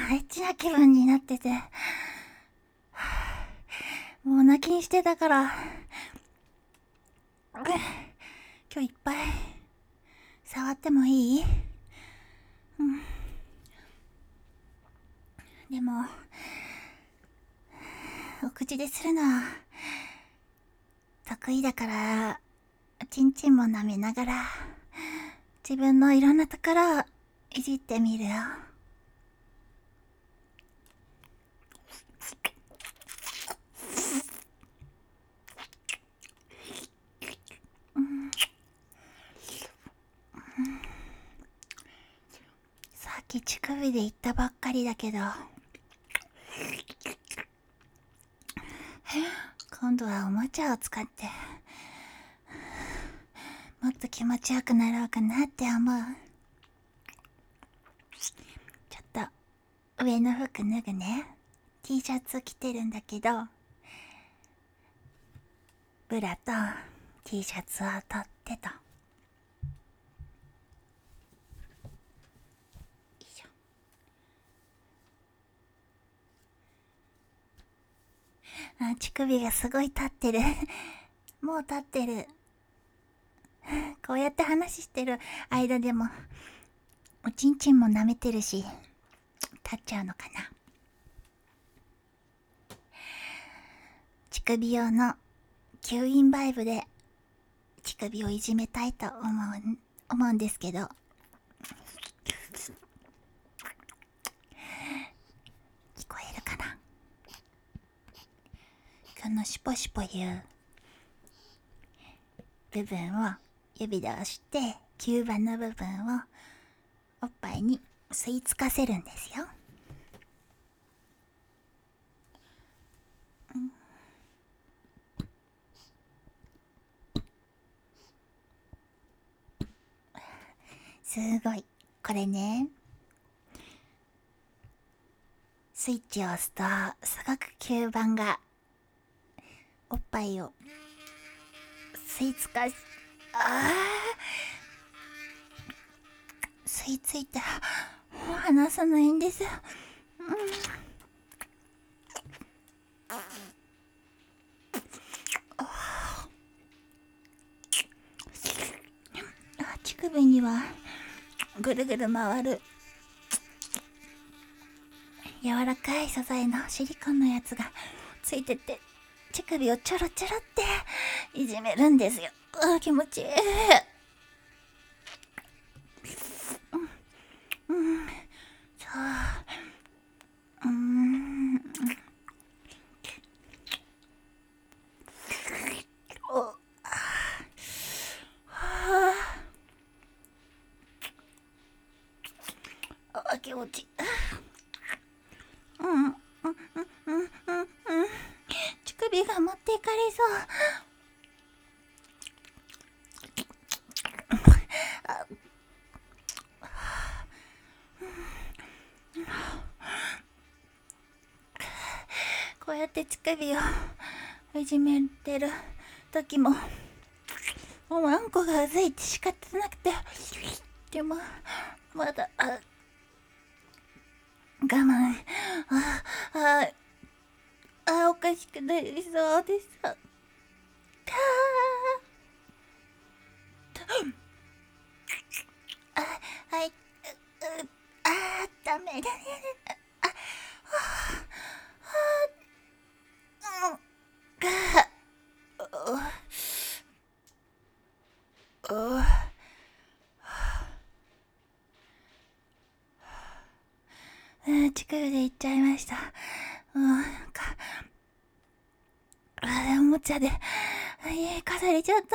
エッチな気分になってて、もう泣きにしてたから、今日いっぱい触ってもいい？でも、お口でするのは得意だから、ちんちんも舐めながら、自分のいろんなところをいじってみるよ。さっき乳首で言ったばっかりだけど、今度はおもちゃを使って、もっと気持ちよくなろうかなって思う。ちょっと上の服脱ぐね。T シャツ着てるんだけど、ブラと T シャツを取ってと。乳首がすごい立ってる。もう立ってる。こうやって話してる間でも、おちんちんも舐めてるし、立っちゃうのかな。乳首用の吸引バイブで乳首をいじめたいと思うんですけど、聞こえるかな。このシュポシュポいう部分を指で押して、吸盤の部分をおっぱいに吸い付かせるんですよ。すごい。これね、スイッチを押すとすごく吸盤がおっぱいを吸い付かし、吸い付いてもう離さないんですよ。乳首にはぐるぐる回る柔らかい素材のシリコンのやつがついてて、乳首をちょろちょろっていじめるんですよ。気持ちいい。そう。気持ちいい。乳首が持っていかれそう。こうやって乳首をいじめてる時も、もうあんこがうずいて仕方なくて、でもまだ我慢。おかしくなりそうです。はい。ダメだね。乳首でいっちゃいました。おもちゃで飾れちゃった。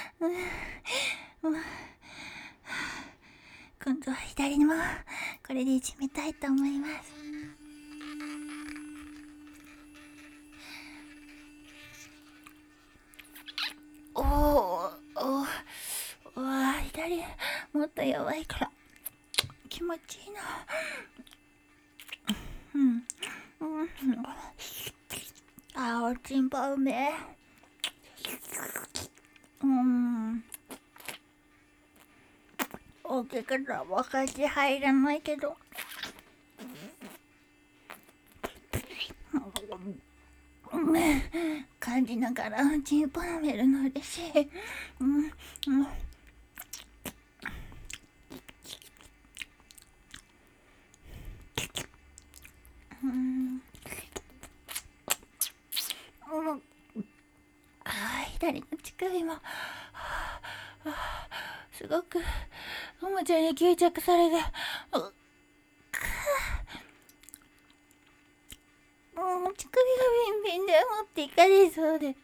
今度は左にもこれでいじめたいと思います。左もっと弱いから気持ちいいな。おちんぽうめえ。大きくて分かって入らないけど、 感じながらチンポ舐めるの嬉しい。左の乳首もすごくおもちゃに吸着されて、乳首がビンビンで持っていかれそうで、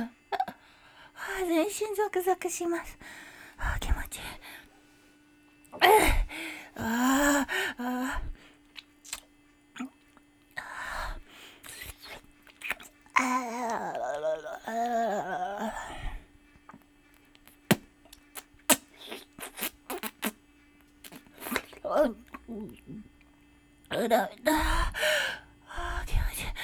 全身ゾクゾクします。気持ちいい。気持ちいい。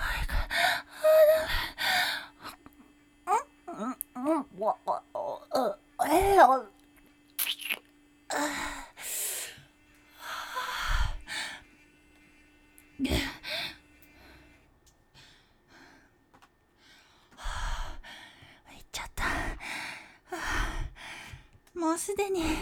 もうすでに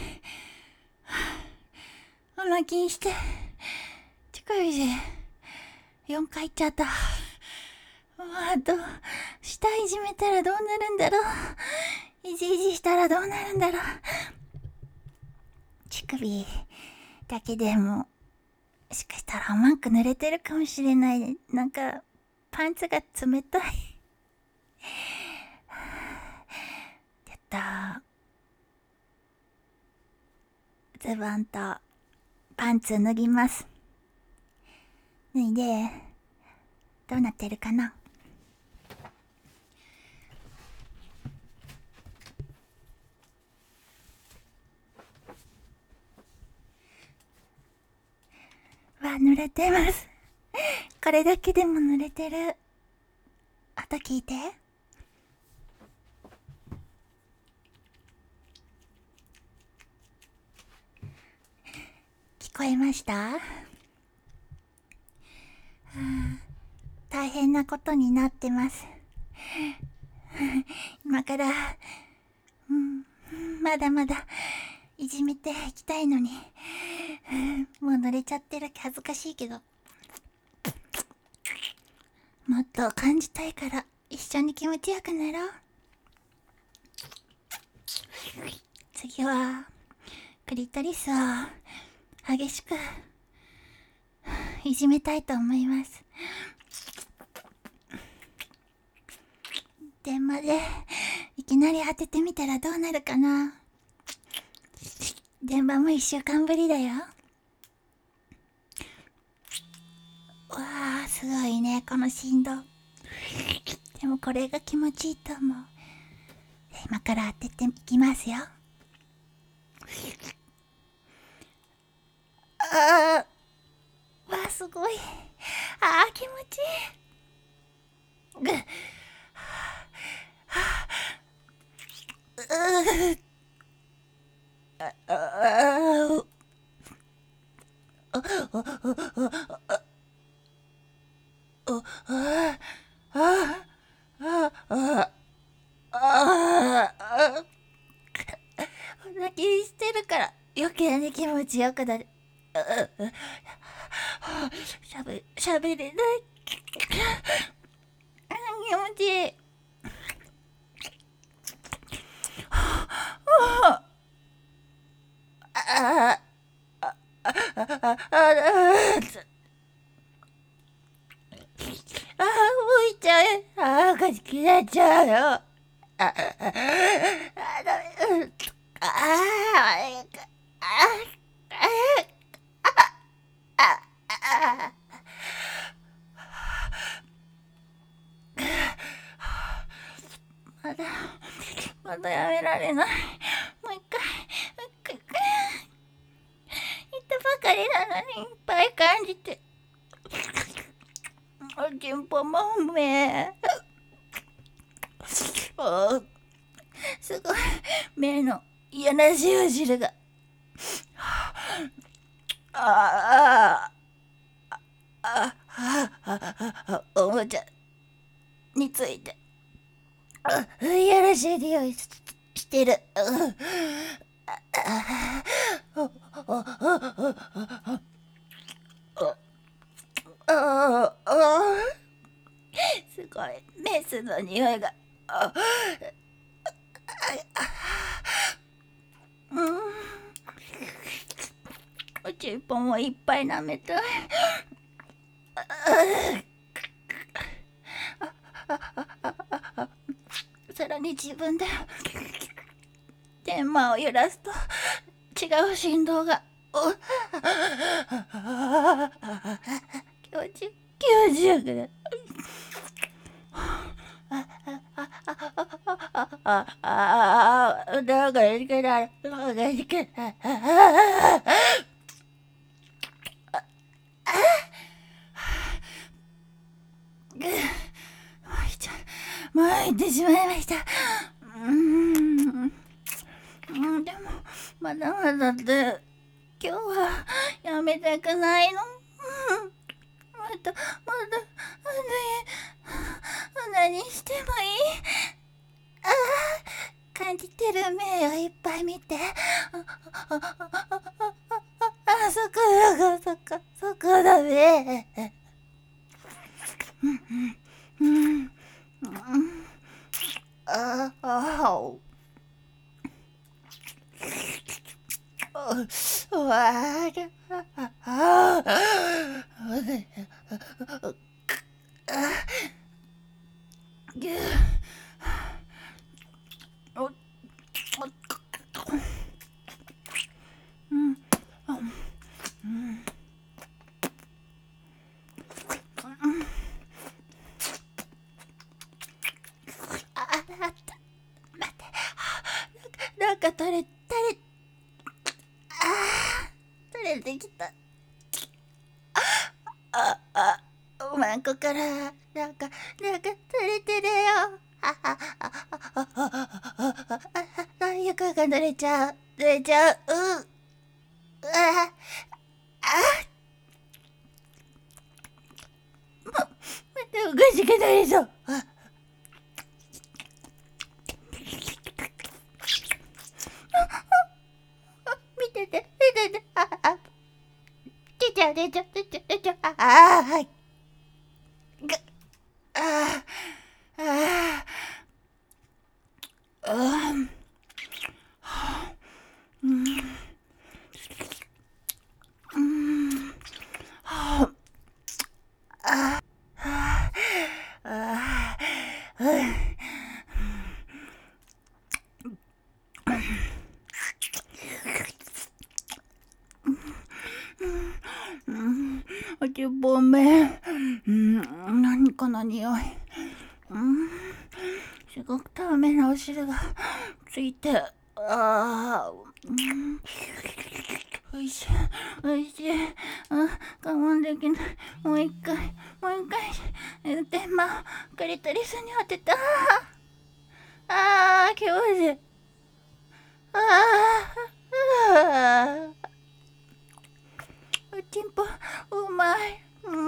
泣きして乳首で4回いっちゃった。あと舌いじめたらどうなるんだろう。いじいじしたらどうなるんだろう。乳首だけでもしかしたら甘く濡れてるかもしれない。なんかパンツが冷たい。やった。ズボンとパンツ脱ぎます。脱いでどうなってるかな。濡れてます。これだけでも濡れてる。音聞いて。聞こえました？大変なことになってます。今から、まだまだいじめていきたいのに、もう濡れちゃってる。恥ずかしいけど、もっと感じたいから一緒に気持ちよくなろう。次はクリトリスを激しくいじめたいと思います。電話でいきなり当ててみたらどうなるかな。電話も1週間ぶりだよ。わあ、すごいね、この振動。でもこれが気持ちいいと思う。今から当てていきますよ。わあ、すごい。気持ちいい。泣きしてるから余計に気持ちよくなる。しゃべれない。気持ちいい。動いちゃう。おかしくなっちゃうよ。ダメ。まだやめられない。もう一回。言ったばかりなのにいっぱい感じて。おちんぽもうめ。すごい。目の嫌なじわ汁が。 おもちゃについていやらしい匂いしてる。すごいメスの匂いが。おちんぽもいっぱい舐めたい。さらに自分で天満を揺らすと違う振動が。気持ちよくね。なんかいけない。なんかいけない。参ってしまいました。でもまだまだって今日はやめたくないの。まだ何してもいい。感じてる目をいっぱい見て。そこだね。なんか垂れてきた。おまんこからなんか垂れてるよ。床が濡れちゃう。またおかしくなりそう。見てて。出ちゃう。はい。10本目。何この匂い。すごく透明なお汁がついて。おいしい。我慢できない。もう一回。天満クリトリスに当てた。気持ちいい。おちんぽうまい。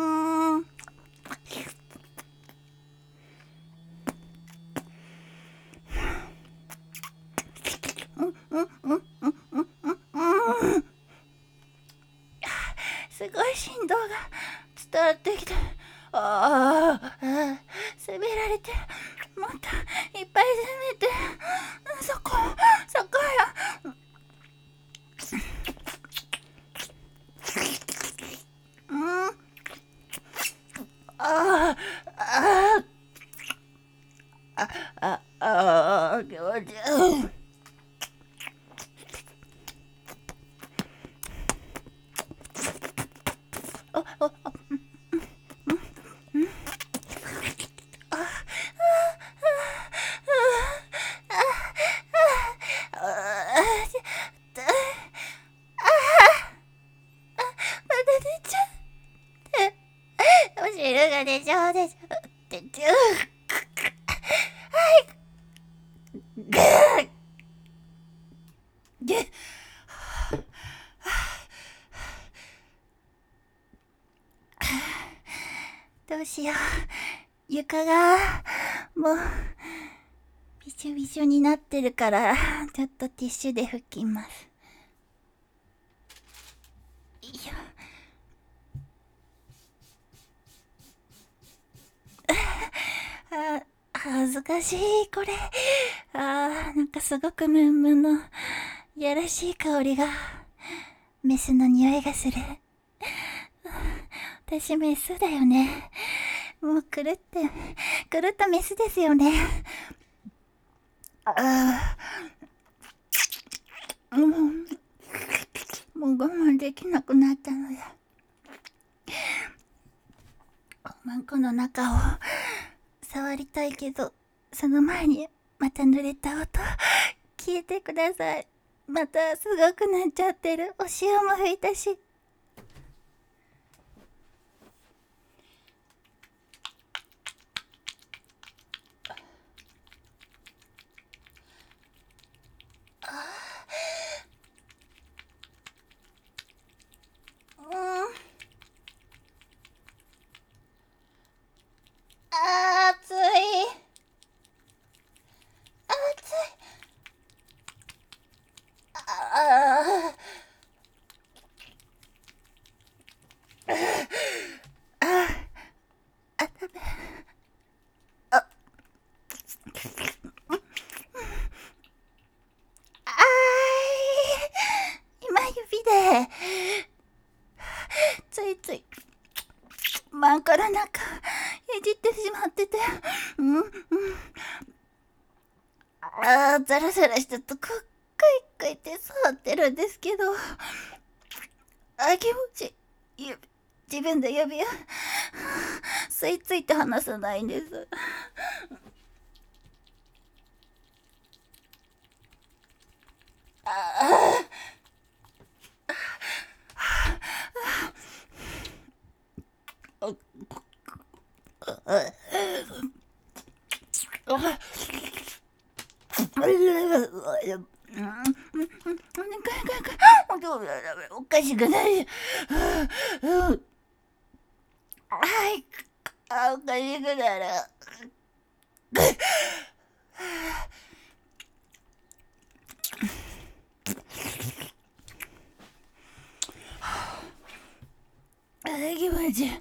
すごい振動が伝わってきて。攻められて。もっといっぱい攻めて。そこよ。気持ちいい。お汁が出ちゃう。どうどうしよう。床がもうびしょびしょになってるから、ちょっとティッシュで拭きます。いや、恥ずかしい、これ。なんかすごくムンムンのいやらしい香りが、メスの匂いがする。私メスだよね。もう狂ったメスですよね。もう我慢できなくなったのよ。マンコの中を触りたいけど、その前にまた濡れた音聞いてください。またすごくなっちゃってる。お塩も拭いたし。暑い。今指でついついマンコの中いじってしまってて、ザラザラしたとこクイクイって触ってるんですけど、気持ちいい。自分で指を吸い付いて離さないんです。おかしくない。はい、おかしくなる。気持ちいい。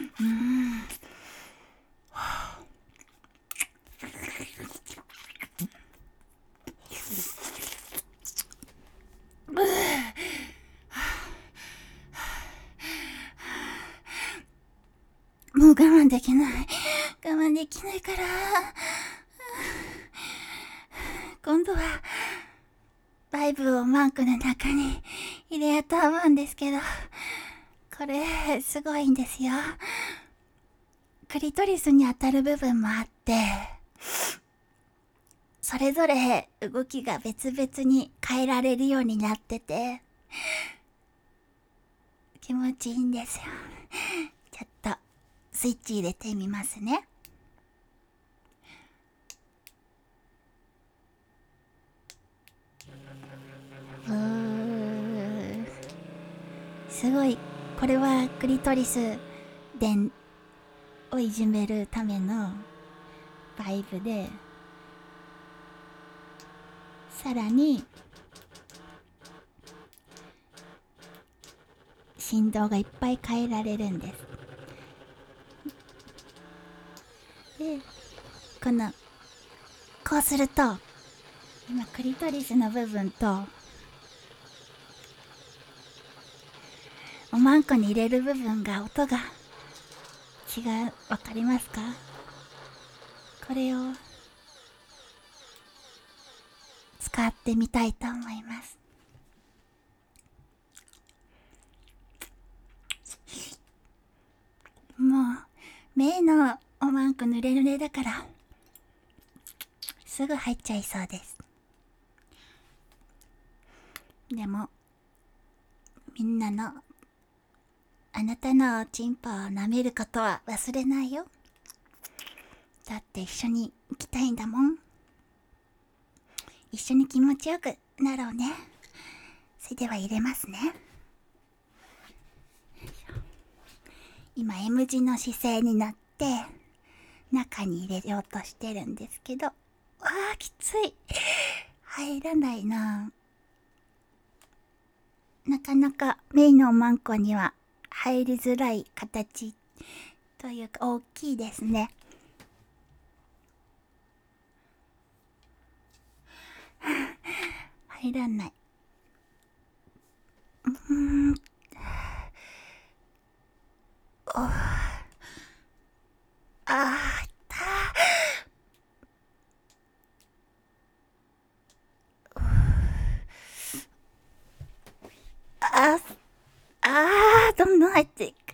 もう我慢できない。我慢できないから。今度は、バイブをマンクの中に入れようと思うんですけど、これ、すごいんですよ。クリトリスに当たる部分もあって、それぞれ動きが別々に変えられるようになってて、気持ちいいんですよ。ちょっと、スイッチ入れてみますね。すごい。これはクリトリス伝をいじめるためのバイブで、さらに振動がいっぱい変えられるんです。で、こうすると、今クリトリスの部分とおまんこに入れる部分が音が違う。わかりますか？これを使ってみたいと思います。もう目のおまんこ濡れ濡れだからすぐ入っちゃいそうです。でもみんなのあなたのチンポを舐めることは忘れないよ。だって一緒に行きたいんだもん。一緒に気持ちよくなろうね。それでは入れますね。今 M 字の姿勢になってって中に入れようとしてるんですけど、きつい。入らないな。なかなかメイのマンコには入りづらい形というか大きいですね。入らない。どんどん入っていく。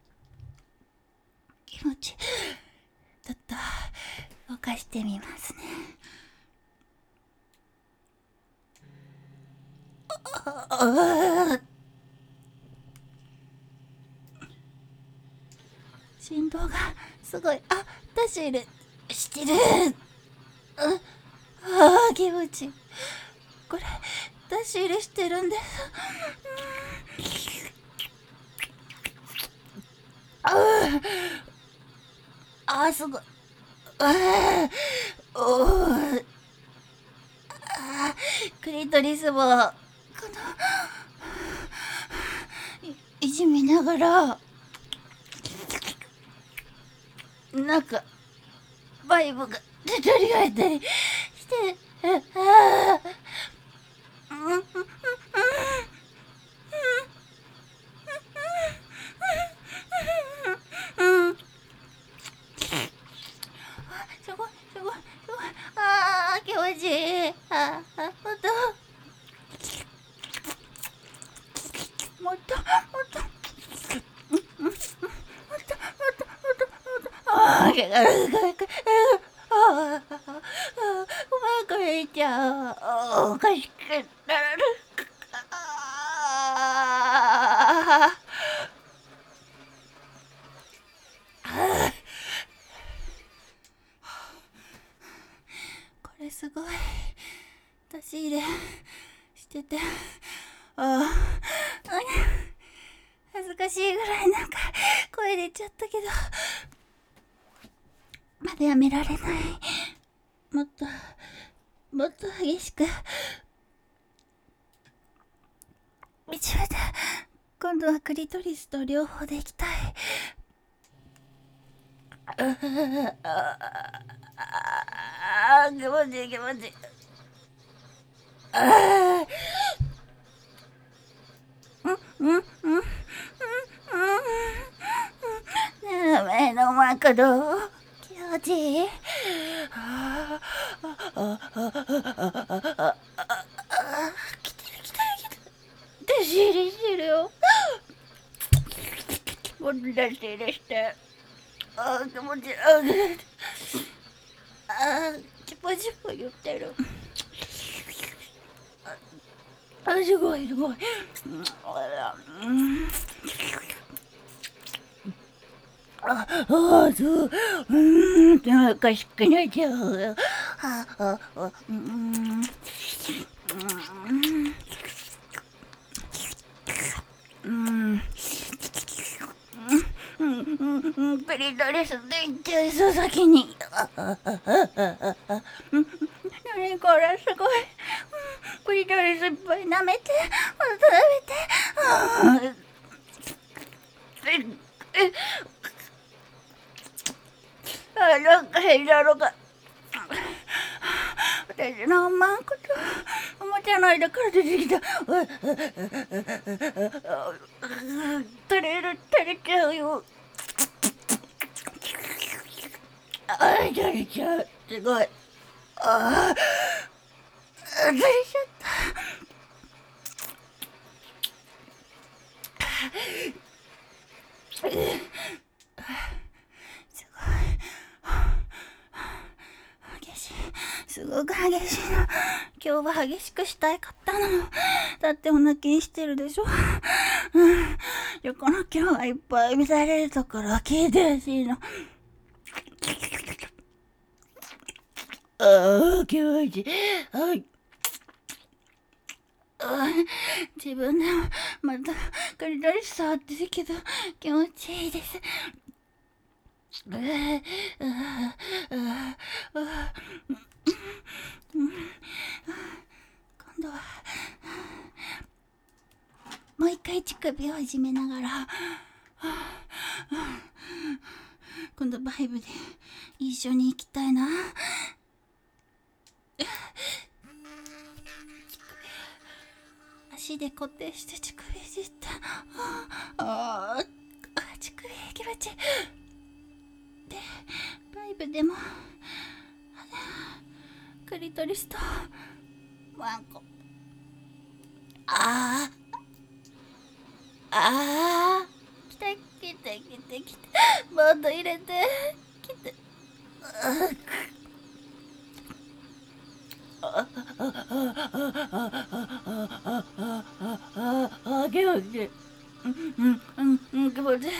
気持ちいい。ちょっと動かしてみますね。振動がすごい。出し入れしてる。気持ちいい。これ出し入れしてるんです。すごい。クリトリスもいじめながらなんかバイブが出たり入ったりしてすごいすごいすごい。気持ちいい。ほんともっともっとごめんちゃん。おかしくなる。これすごい出し入れしてて恥ずかしいぐらいなんか声出ちゃったけど、まだやめられない。もっと激しく見つめて、今度はクリトリスと両方でいきたい。気持ちいい気持ちいい。目のマクド気持ちいい。来てる来てる来てる。出し入れしてるよ。もっと出し入れして。気持ちいい。チポチポ言ってる。すごいすごい。そう。おかしくなっちゃうよ。クリトリスでいっちゃいそう先に。何これすごい。クリトリスいっぱい舐めて、舐めて。なんか変なのが。私のマンコとおもちゃの間から出てきた。照れちゃうよ。照れちゃう。すごい。照れちゃった。すごい。激しい。すごく激しいの。今日は激しくしたいかったの。だってお泣きしてるでしょ。横の今日はいっぱい見られるところを聞いてほしいの。気持ちいい。自分でもまたクリトリス触ってるけど気持ちいいです。 今度はもう一回乳首をいじめながら、今度バイブで一緒に行きたいな。足で固定して乳首いじった。乳首気持ちいい。でバイブでもクリトリスとワンコ。来てもっと入れて来て。気持ちいい。気持ちいい。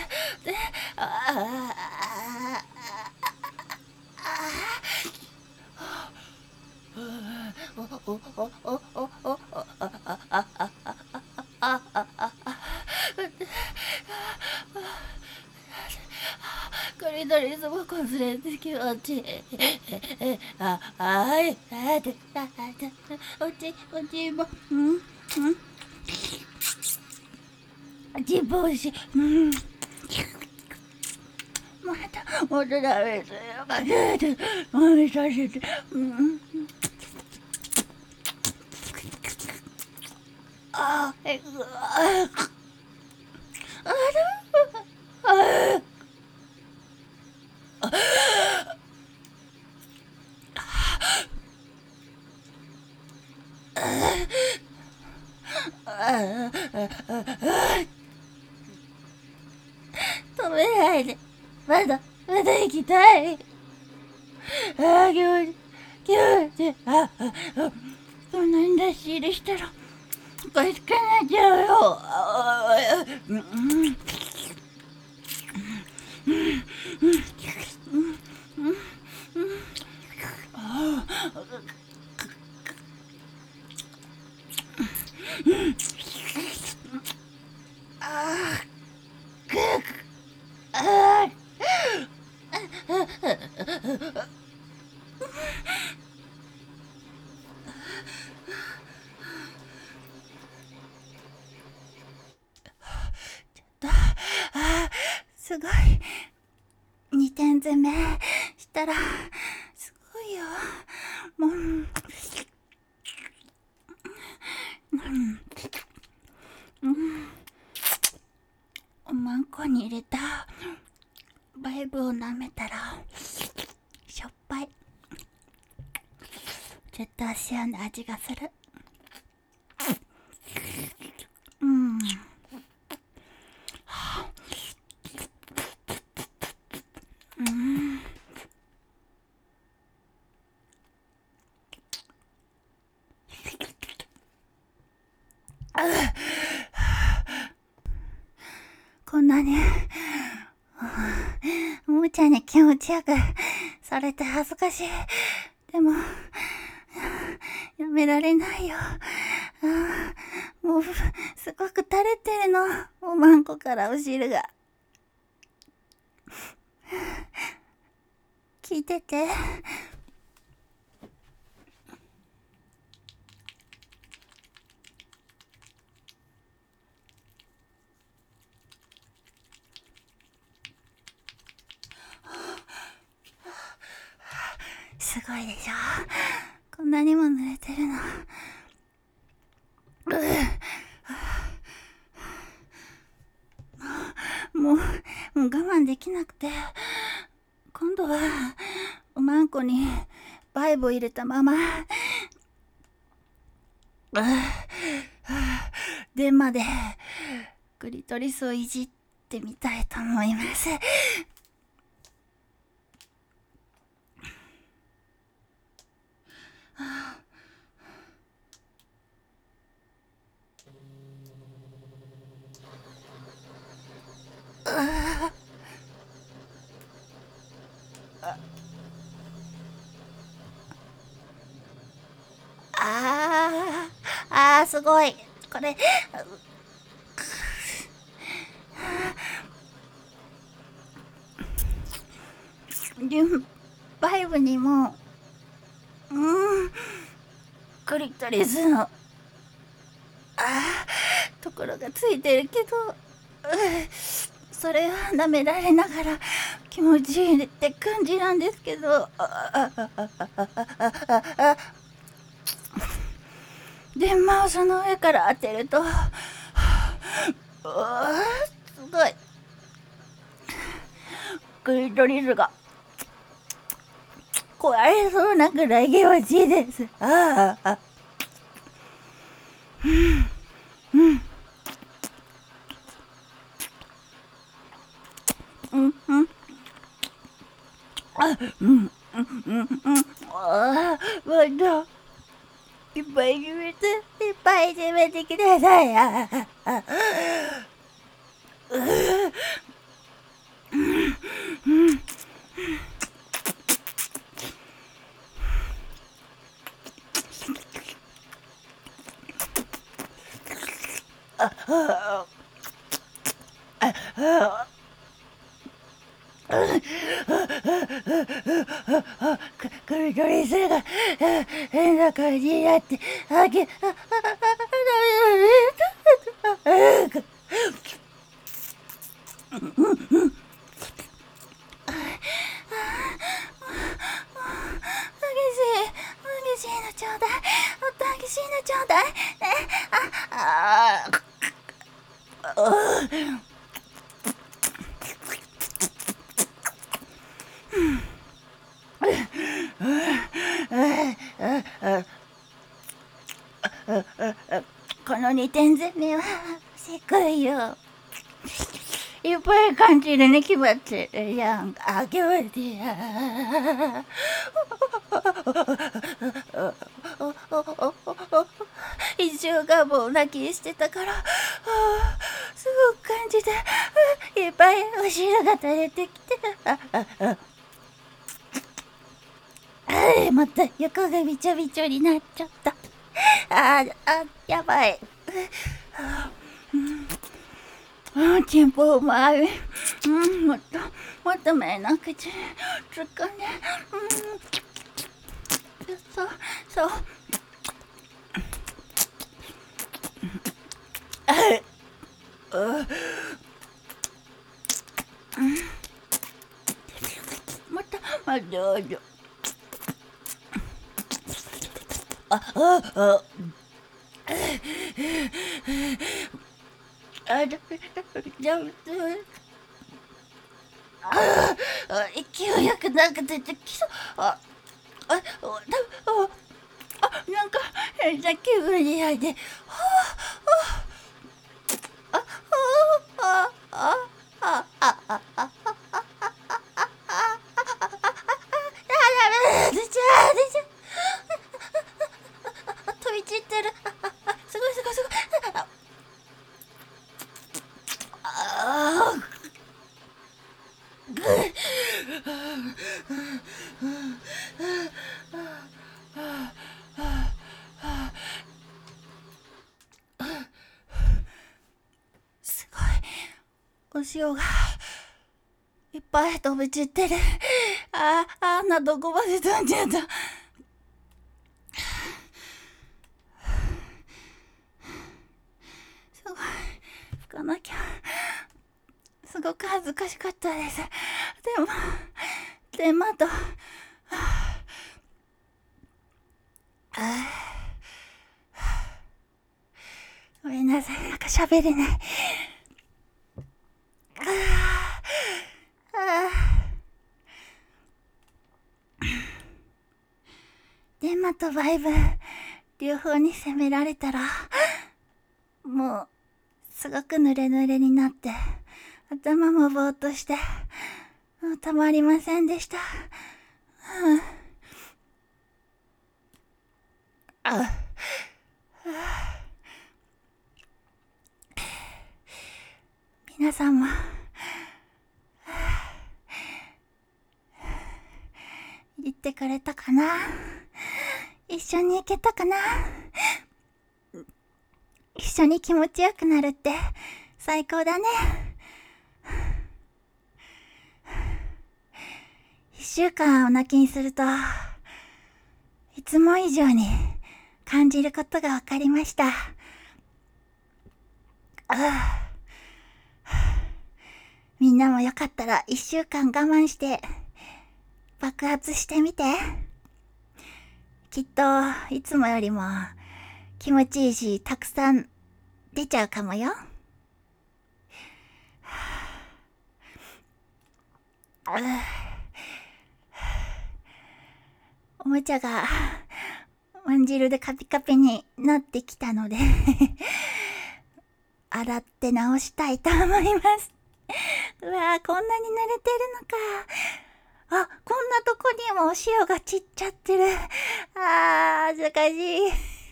クリトリスもこすれて気持ちいい。おちもジボウシ、もっとダメですよ。見させて。止めないで。まだ行きたい。気持ちいい。そんなに出し入れしたらおかしくなっちゃうよ。すごい。2点詰めしたらすごいよ。もうおまんこに入れたバイブを舐めたらしょっぱい。ちょっと塩の味がする。こんなにおもちゃに気持ちよくされて恥ずかしい。でもやめられないよ。もうすごく垂れてるの、おまんこからお汁が。聞いてて。すごいでしょ。こんなにも濡れてるの。もう我慢できなくて、今度はおまんこにバイブを入れたまま電話でクリトリスをいじってみたいと思います。すごい。これバイブにもクリトリスのところがついてるけど、それは舐められながら気持ちいいって感じなんですけど、電話をその上から当てると、すごいクリトリスが壊れそうなくらい気持ちいいです。もっといっぱい決めて、いっぱい決めてください。クリトリスが変な感じになって、激しいのちょうだい。もっと激しいのちょうだい。この2点攻めはせこいよ。いっぱい感じるに決まってるやん。気持ちいい。一週間も泣きしてたから、すごく感じて、いっぱいお汁が垂れてきて、また横がびちょびちょになっちゃった。やばい。チンポうまい。もっと目の口突っ込んで。そう。またどうぞ。勢いよくなんか出てきそう。なんか変な気分になって。飛び散ってる。すごい。すごい。お塩がいっぱい飛び散ってる。どこまで飛んじゃった。すごい。拭かなきゃ。すごく恥ずかしかったです。でもあと、ごめんなさい、なんか喋れない。デンマとバイブ両方に攻められたら、もうすごく濡れ濡れになって、頭もぼーっとして、もうたまりませんでした。皆さんも行ってくれたかな。一緒に行けたかな。一緒に気持ちよくなるって最高だね。一週間お泣きにすると、いつも以上に感じることがわかりました。みんなもよかったら1週間我慢して爆発してみて。きっといつもよりも気持ちいいし、たくさん出ちゃうかもよ。おもちゃがワン汁でカピカピになってきたので洗って直したいと思います。うわぁ、こんなに慣れてるのか。あ、こんなとこにもお塩が散っちゃってる。あー、恥ずかしい。あー、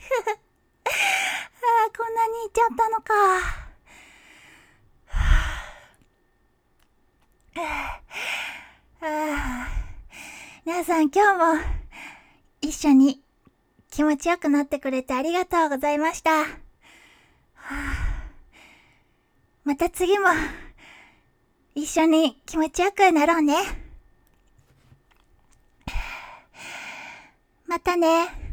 こんなにいっちゃったのか。皆さん今日も一緒に気持ちよくなってくれてありがとうございました。また次も一緒に気持ちよくなろうね。またね。